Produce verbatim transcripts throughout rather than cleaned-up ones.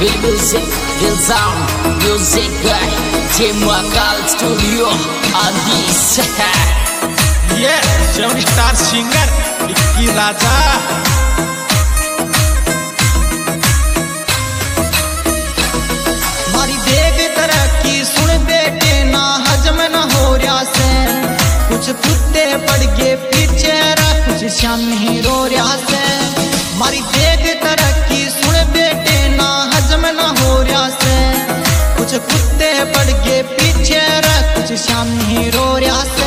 Real music, real sound, music guy, Jim Wakal Studio on this. Yeah, seven star singer, Vicky Raja. मारी देख तरक्की सुन बेटे ना हजम न हो रहा से, कुछ कुत्ते पड़ के पीछे रह, कुछ शाम ही रो रहा से। मारी देख तरक्की सुन बेटे ना हजम न हो रहा से, कुछ कुत्ते पड़ के पीछे रह, कुछ शाम ही रो रहा से।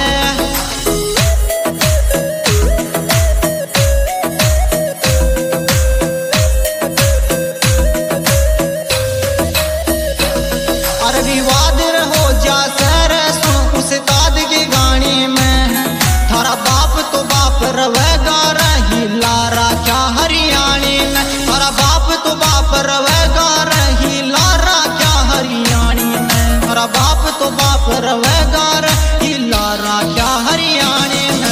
विवाद हो जा सर सुन उस ताद की गानी में, थारा बाप तो बाप रवेगा रही लारा क्या हरियाणी में, थारा बाप तो बाप रवेगा रही लारा क्या हरियाणी में, थारा बाप तो बाप रवेगा रही लारा क्या हरियाणी में।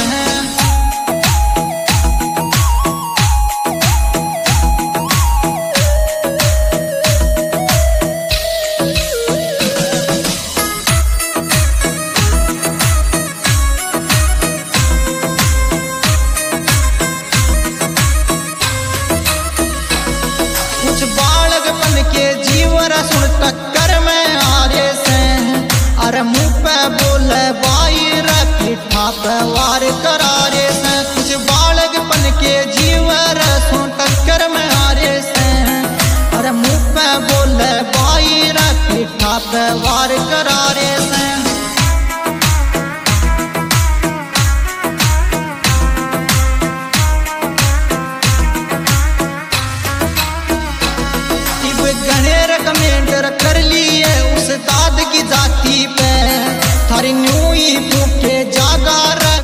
बालकपन के जीवन सुन टक्कर में आ रे से, अरे मुंह पे बोले बाई पीठा पे वार करारे से। कुछ बालकपन के जीवन सुन टक्कर में आ रे से, अरे मुंह पे बोले बाई पीठा पे वार करारे से।